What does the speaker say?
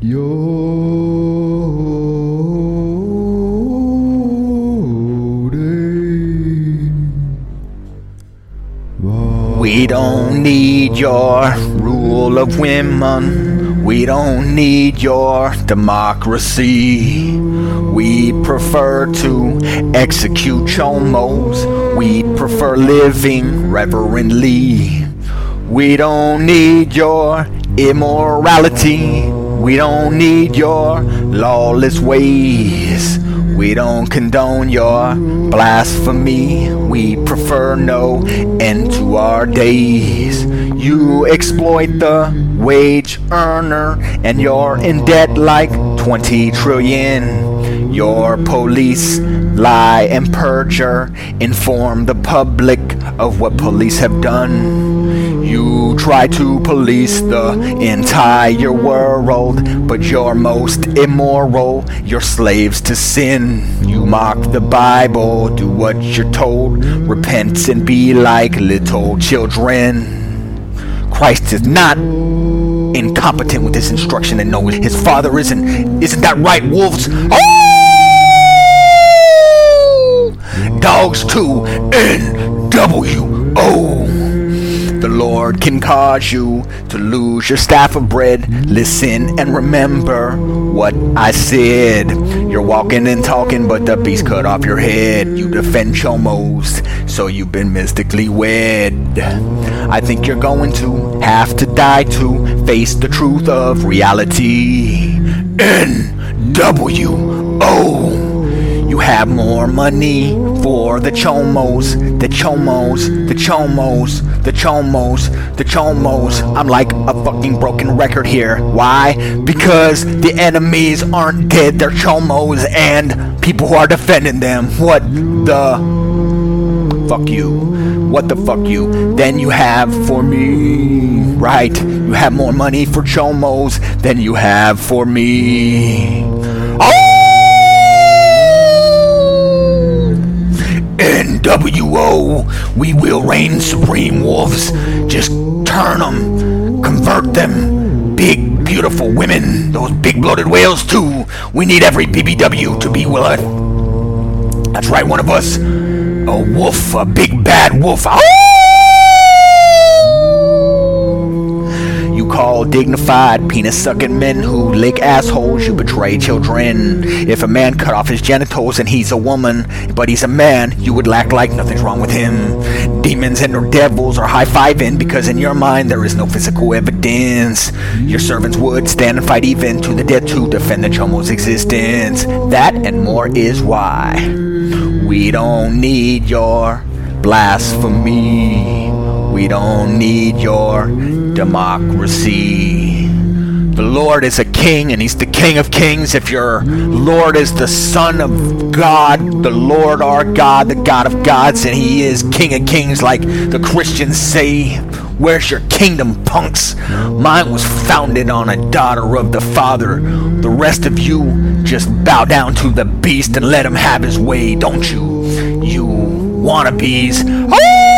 We don't need your rule of women. We don't need your democracy. We prefer to execute chomos. We prefer living reverently. We don't need your immorality. We don't need your lawless ways. We don't condone your blasphemy. We prefer no end to our days. You exploit the wage earner, and you're in debt like 20 trillion. Your police lie and perjure, inform the public of what police have done. You try to police the entire world, but you're most immoral, you're slaves to sin. You mock the Bible, do what you're told, repent and be like little children. Christ is not incompetent with his instruction, and no, his father isn't. Isn't that right, wolves? Oh! Dogs too, NWO. The Lord can cause you to lose your staff of bread. Listen and remember what I said. You're walking and talking, but the beast cut off your head. You defend chomos, so you've been mystically wed. I think you're going to have to die to face the truth of reality. NWO. You have more money for the chomos, the chomos, the chomos, the chomos, the chomos. I'm like a fucking broken record here. Why? Because the enemies aren't dead, they're chomos and people who are defending them. What the fuck you? What the fuck you? Then you have for me. Right, you have more money for chomos than you have for me. NWO, we will reign supreme, wolves. Just turn them, convert them. Big, beautiful women, those big bloated whales too. We need every BBW to be willing. That's right, one of us. A wolf, a big bad wolf. You call dignified penis-sucking men who lick assholes, you betray children. If a man cut off his genitals and he's a woman, but he's a man, you would act like nothing's wrong with him. Demons and or devils are high-fiving because in your mind there is no physical evidence. Your servants would stand and fight even to the death to defend the chomo's existence. That and more is why we don't need your blasphemy. We don't need your democracy. The Lord is a king, and he's the King of kings. If your Lord is the Son of God, the Lord our God, the God of gods, and he is King of kings like the Christians say, where's your kingdom, punks? Mine was founded on a daughter of the Father. The rest of you just bow down to the beast and let him have his way, don't you? You wannabes. Oh!